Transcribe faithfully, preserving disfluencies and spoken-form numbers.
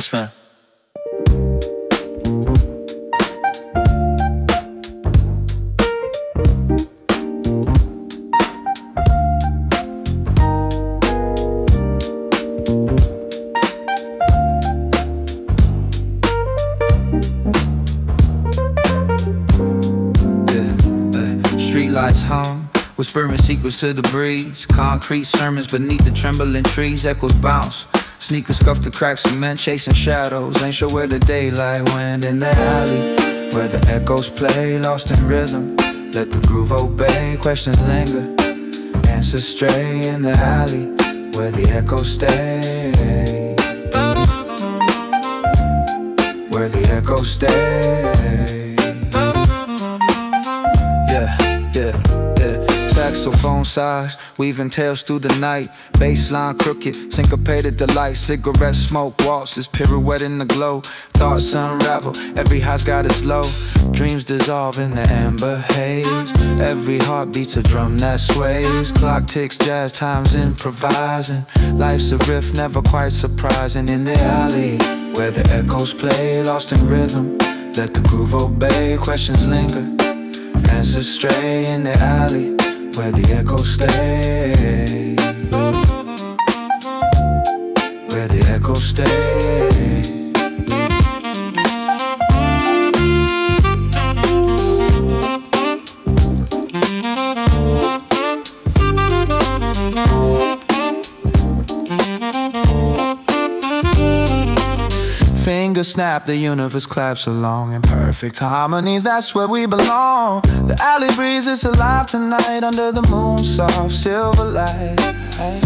Breakfast fam. Lights hung, whispering secrets to the breeze. Concrete sermons beneath the trembling trees. Echoes bounce, sneakers scuff the cracks, cement chasing shadows. Ain't sure where the daylight went. In the alley where the echoes play, lost in rhythm, let the groove obey. Questions linger, answers stray. In the alley where the echoes stay, where the echoes stay. Yeah, yeah. Saxophone sighs, weaving tales through the night. Bassline crooked, syncopated delight. Cigarette smoke waltzes, pirouette in the glow. Thoughts unravel, every high's got its low. Dreams dissolve in the amber haze. Every heart beats a drum that sways. Clock ticks, jazz time's improvising. Life's a riff, never quite surprising. In the alley where the echoes play, lost in rhythm, let the groove obey. Questions linger, answers stray. In the alley where the echoes stay, where the echoes stay. Fingers snap, the universe claps along in perfect harmonies, that's where we belong. The alley breeze is alive tonight under the moon's soft silver light.